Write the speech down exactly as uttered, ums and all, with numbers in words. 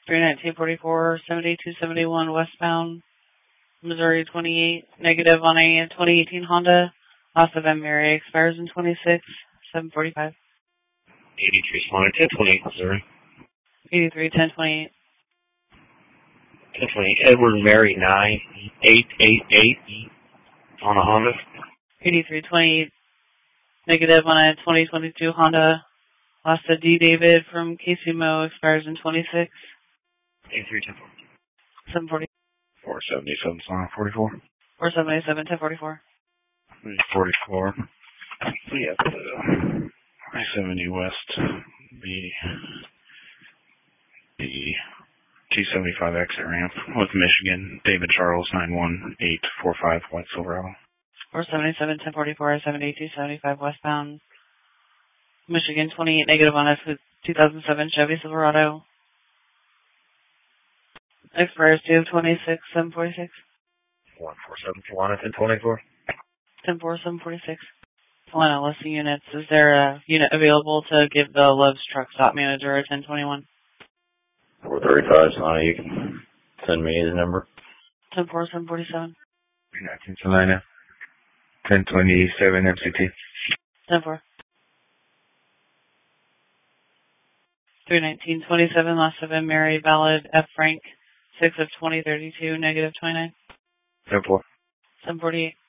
three nineteen forty-four, seventy-two seventy-one westbound, Missouri twenty-eight, negative on a twenty eighteen Honda. Loss of M. Mary expires in twenty-six, seven forty-five. eighty-three Swanner, ten twenty-eight, Missouri. eighty-three, ten twenty-eight. ten twenty-eight, Edward Mary nine eight eight eight on a Honda. eighty-three twenty-eight, negative on a twenty twenty-two Honda. Lost a D. David from Casey Mo, expires in twenty-six. eighty-three, ten forty. seven forty. four seventy-seven, Sonic forty-four. four seventy-seven, ten forty-four. forty-four. Yeah, I seventy West, B, the two seventy-five exit ramp with Michigan, David Charles, nine one eight four five, White Silverado. four seventy-seven, ten forty-four, seventy-two seventy-five westbound, Michigan, twenty-eight, negative on a two thousand seven Chevy Silverado. Expires two of twenty-six, seven forty-six. one four seven, Solana, ten twenty-four. ten four, seven forty-six. Solana listing units. Is there a unit available to give the Love's Truck Stop Manager a ten twenty-one? four thirty-five, Solana, you can send me his number. ten four, seven forty-seven. three nineteen Solana, ten twenty-seven M C T. ten four. three nineteen twenty-seven, loss of M. Mary, valid F. Frank, six of twenty thirty-two, negative twenty-nine. ten four. seven forty-eight.